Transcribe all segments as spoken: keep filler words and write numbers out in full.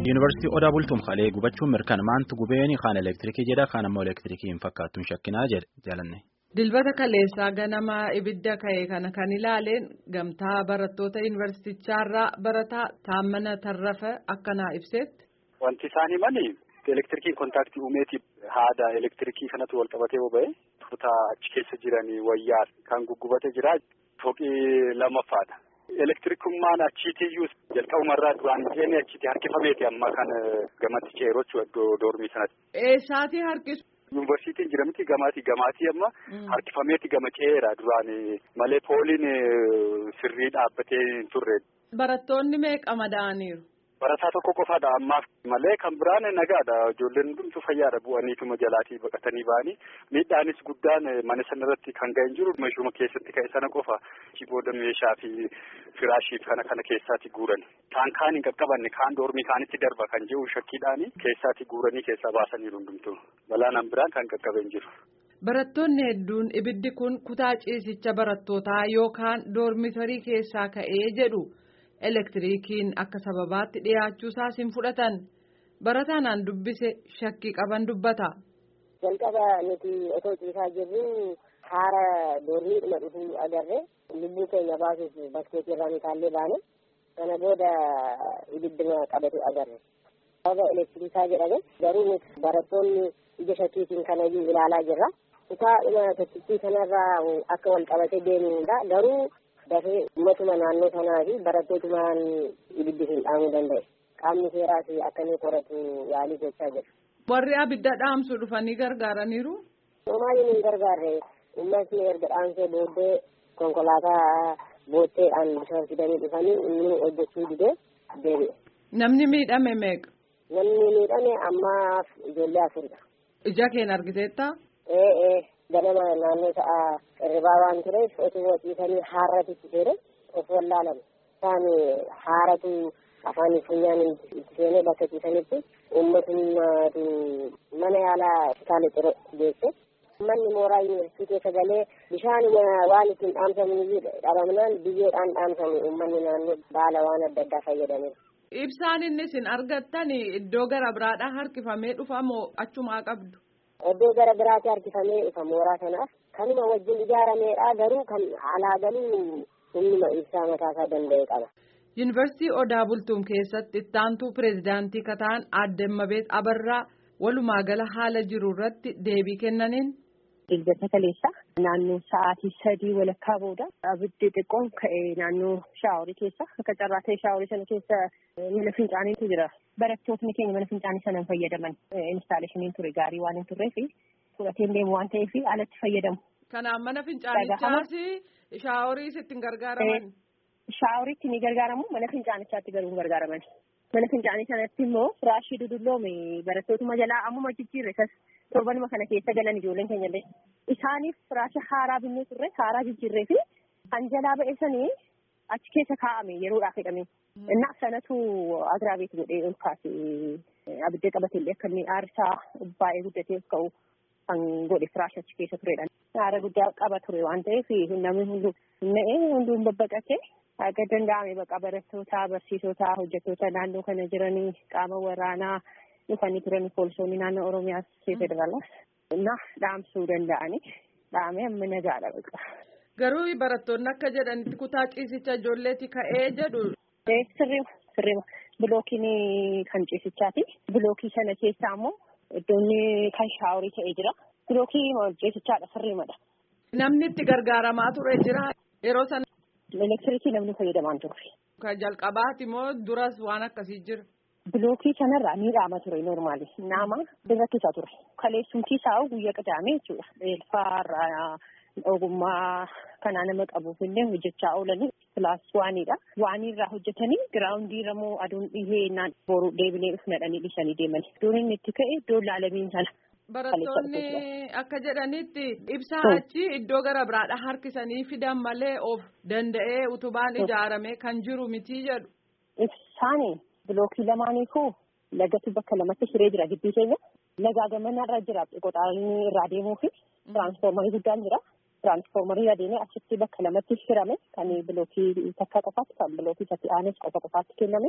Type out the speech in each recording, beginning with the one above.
Yuunivarsiitii Odaa Bultuum Halee gubachuun mirkanaa'uu gubeeni kaan elektirikii jedha kaan ammoo elektirikii hin fakkaattuun shakkinaa jaalanne. Dilbata kaleessaa ganama ibidda ka'e kana kan ilaaleen gamtaa barattoota yuunivarsiitichaarraa barataa Taammana Tarrafa akkanaa ibsetti. Wanti isaan himanii elektirikiin kontaaktii uumeetiif haada elektirikii kanatu wal qabatee boba'e tuutaa achi keessa jiranii wayyaa kan guggubate jira fooqii lammaffaadha. Elektirikummaan achiitiyyuu jalqabumarraa duraan isheen achiitti harkifameeti amma kan gamatti ceerochuu iddoo doormii sanatti. Eessaatii harkisu? Yuunivarsiitiin jira miti gamaatii gamaatii amma harkifameeti gama ceera duraan malee pooliin sirrii dhaabbatee hin turre. Barattoonni meeqa madaa'aniiru? Barataa tokko qofaadha ammaaf malee kan biraan nagaadha ijoolleen hundumtuu fayyaadha bu'aniituma jalaatii baqatanii ba'anii miidhaanis guddaan mana sana irratti kan ga'een jiru meeshuma keessatti ka'e sana qofa booda meeshaa fi firaashii kana kana keessaatti guuran kaan kaan hin qaqqabanne kaan doormii kaanitti darba kan jiru shakkiidhaanii keessaatti guuranii keessaa baasaniiru hundumtuu balaan biraan kan qaqqabeen jiru. Barattoonni hedduun ibiddi kun kutaa ciisicha barattootaa yookaan doormitarii keessaa ka'ee jedhu. Elektirikiin akka sababaatti dhiyaachuu isaas hin fudhatan barataan dubbise shakkii qaban dubbata. Jalqaba nuti otoo ciisaa jirru haara doormiidhuma dhufuu agarre lubbuu keenya baasuuf bakkeetti irraa ni taallee baane kana booda ibidduma qabatu agarre. Sababa elektirikaa jedhame garuu nuti barattoonni ija shakkiitiin kanayyuu ilaalaa jirra. Kutaa dhuma tokkittii kanarraa akka wal qabatee deemudha garuu. Dafee ummatuma naannoo sanaa fi barattootumaan ibiddi hin dhaamuu danda'e. Qaamni seeraas akka inni qoratu yaalii gochaa jira. Warri abidda dhaamsu dhufanii gargaaraniiru? Homaayyuu hin gargaarre. Uummatni erga dhaamsee booddee konkolaataa bootteedhaan bishaan fidanii dhufanii inni hojjechuu didee deebi'e. Namni miidhame meeqa? Namni miidhame ammaaf ijoollee afuridha. Ija keen argiteettaa? Ee ee. Ganama naannoo ta'a irribaa waan tureef otoo ciisanii haarratitti seene of wallaalan isaan haaratu afaan funyaan itti seenee bakka ciisanitti uummatummaatu mana yaalaa hospitaala Ciro geesse. Manni mooraa yuunivarsiitii keessa galee bishaan waan ittiin dhaamsamu dhabamnaan biyyeedhaan dhaamsamu uummanni naannoo baala waan adda addaa fayyadameera. Ibsaan inni isin argattan iddoo gara biraadhaa harkifamee dhufa moo achumaa qabdu? Iddoo gara biraatti harkifamee dhufa mooraa kanaaf kanuma wajjin ijaarameedha garuu kan alaa galuu humnuma ibsaa mataasaa danda'e qaba. Yuunivarsiitii Odaa Bultuum keessatti ittaantuu pireezidaantii kataan Aadde Mmabeet Abarraa walumaa gala haala jiru irratti deebii kennaniin. Dilbata kaleessa naannoo sa'aatii sadii walakkaa booda abiddi xiqqoon ka'e naannoo shaaworii keessa akka carraa ta'e shaaworii sana keessa mana fincaaniitu jira. Barattootni keenya mana fincaanii sana hin fayyadaman instaaleeshiniin ture gaarii waan hin turreef fudhateen deemu waan ta'eef alatti fayyadamu. Kanaaf mana fincaanichaas shaaworiis ittiin gargaaraman. Shaaworiitti ni gargaaramu mana fincaanichaatti garuu hin gargaaraman. Mana fincaanii sanatti immoo firaashii dudulloome barattootuma jalaa ammuma jijjiirre torbanuma kana keessa galan ijoolleen keenya illee isaaniif firaasha haaraa binnee turre haaraa jijjiirree fi kan jalaa ba'e sanii achi keessa kaa'ame yeroodhaaf jedhame. Innaa sanatu agiraabeet godhee ol kaase abiddee qabate illee akka inni aarsaa baay'ee guddatee ka'u kan godhe firaasha achi keessa turedha. Aara guddaa qaba ture waan ta'eef namni hunduu na'ee hunduu babbaqatee akka danda'ame baqa barattoota barsiisota hojjettoota naannoo kana jiranii qaama waraanaa dhufanii turanii poolisoonni naannoo Oromiyaas federaalaas na dhaamsuu danda'anii dhaamee amma nagaadha baqa. Garuu barattoonni akka jedhanitti kutaa ciisicha ijoolleeti ka'ee jedhu. Sirriima sirriima bilookiin kan ciisichaati bilookii sana keessaa immoo iddoon kan shaaworii ta'ee jira bilookii ciisichaadha sirriimadha. Namni itti gargaaramaa ture jira yeroo sana. Elektirikii namni fayyadamaa turre. Kan jalqabaati moo duras waan akkasii jira? Bilookii sanarraa ni dhaama ture normaali. Nama dirrakkisaa ture. Kaleessumtii isaa guyyaa qadaamee jechuudha. Eelfaarraa ogummaa kanaa nama qabuuf illee hojjechaa oolanii kilaas waaniidha. Waaniirraa hojjetanii giraawundiirra moo aduun dhihee naan boru deebinee dhufnadhanii dhiisanii deemani. Iddoon inni itti ka'e iddoo laalamiin sana. Barattoonni akka jedhanitti ibsaa achi iddoo gara biraadhaa harkisanii fidan malee of danda'ee utubaan ijaarame kan jiru miti jedhu. Ibsaanii bilookii lamaaniifuu lagatu bakka lamatti hiree jira gibbii keenya. Lagaa gamanarra jira qoxaanii irraa deemuu fi tiraansfoormarii guddaan jira. Tiraansfoormarii adeemee achitti bakka lamatti hirame kan bilookii takka qofaatti kan bilookii sadi aanes qofa qofaatti kenname.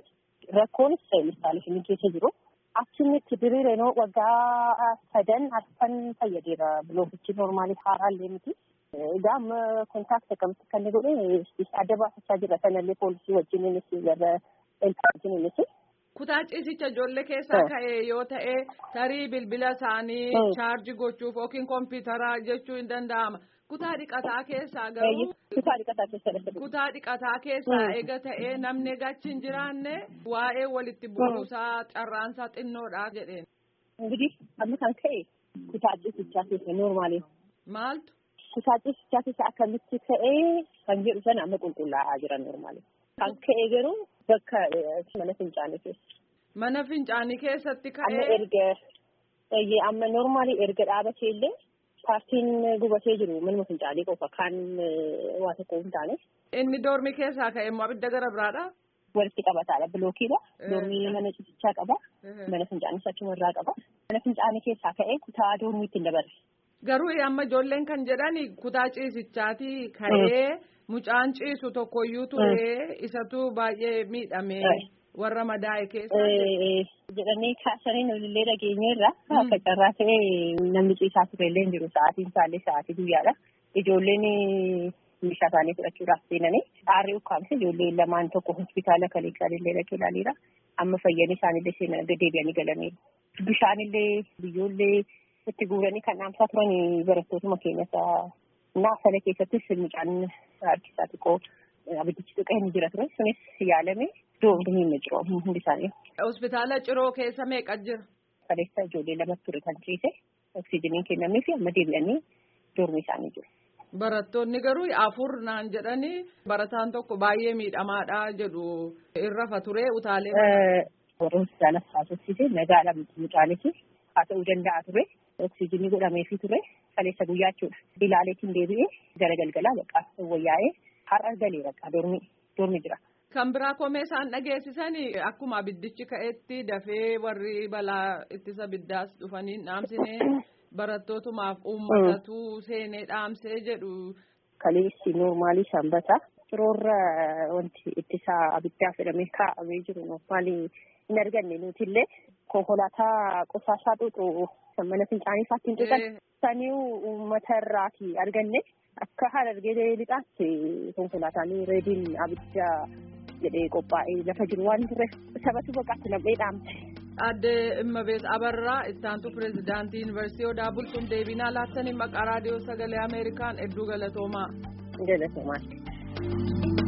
rakkoonis instaaleeshinii keessa jiru. Achinitti diriireenoo waggaa sadan arfan fayyadeera bilookichi normaalii haaraallee miti. Egaa amma kontaakti akkamitti kan godhe adda baafachaa jira sanallee poolisii wajjininis gara elfaa wajjininis. Kutaa ciisicha ijoollee keessaa ka'e yoo ta'e tarii bilbila isaanii chaarji gochuuf yookiin kompiitaraa jechuu hin danda'ama. Kutaa dhiqataa keessaa garuu kutaa dhiqataa keessaa kutaa dhiqataa keessaa eega ta'ee namni gachi hin jiraanne waa'ee walitti bu'uusaa carraansaa xinnoodha jedheen. Ingidiህ amma kan ka'e kutaa ciisichaa keessa noormaali. Maaltu? Kutaa ciisichaa keessa akkamitti ka'ee kan jedhu sana amma qulqullaa'aa jira noormaali. Kan ka'e garuu bakka mana fincaanii keessa. Mana fincaanii keessatti ka'ee. Amma erga amma noormaali erga dhaabatee illee. Paartiin gubatee jiru manuma fincaanii qofa kan waa tokko hin taane. Inni doormi keessaa ka'e immoo abidda gara biraadha. Walitti qabataadha bilookiidha. Doormi mana ciisichaa qaba. Mana fincaanii achuma irraa qaba. Mana fincaanii keessaa ka'e kutaa doormiitti hin dabarre. Garuu amma ijoolleen kan jedhani kutaa ciisichaati ka'ee mucaan ciisu tokkoyyuu ture isatu baay'ee miidhame. Warra madaa'e keessa jedhanii kaasanii nulillee dhageenyeerra akka carraa ta'e namni ciisaa turellee hin jiru sa'aatiin isaallee sa'aatii guyyaadha. Ijoolleen meeshaa isaanii fudhachuudhaaf seenanii aarri ukkaamse ijoollee lamaan tokko hospitaala kaleessaallee dhaqee ilaaleera. Amma fayyanii isaanillee seenaa deebi'anii galaniiru. Bishaanillee biyyoollee itti guuranii kan dhaamsaa turan barattootuma keenyas naasala keessattis mucaan harkisaa xiqqoo abiddichi xiqqoo hin jira ture sunis yaalame. Doomni hin jiru hundi isaanii. Hospitaala Ciroo keessa meeqa jira? Kaleessa ijoollee lama ture kan ciise oksijiiniin kennamee fi amma deebi'anii doormi isaanii jiru. Barattoonni garuu afur naan jedhanii barataan tokko baay'ee miidhamaadha jedhu irrafa ture utaalee. Warra hospitaala haasofsiise nagaadha mucaanis haa ta'uu danda'a ture oksijiinii godhameefii ture kaleessa guyyaa jechuudha. Ilaaleetiin deebi'ee gara galgalaa baqqaa wayyaa'ee har'a galee baqqaa doormi doormi jira. Kan biraa komee isaan dhageessisanii akkuma abiddichi ka'etti dafee warri balaa ittisa abiddaas dhufanii dhaamsinee barattootumaaf uummatatu seenee dhaamsee jedhu. Kaleessi noormaalii sanbata Ciroorra wanti ittisa abiddaa fedhamee kaa'amee jiru noormaalii hin arganne nutillee konkolaataa qosaasaa xuuxu mana fincaanii isaatti hin xuuxan sanii uummata irraati arganne akka haala argee lixaatti konkolaataan reediin abidda. Jedhee qophaa'ee lafa jiru waan turre sabatu baqaatti nam'ee dhaamte. Adde Immabeet Abarraa ittaantu pirezidaantii Yuunivarsiitii Odaa Bultuun deebinaa laattanii maqaa raadiyoo sagalee Ameerikaan hedduu galatoomaa. Galatoomaa.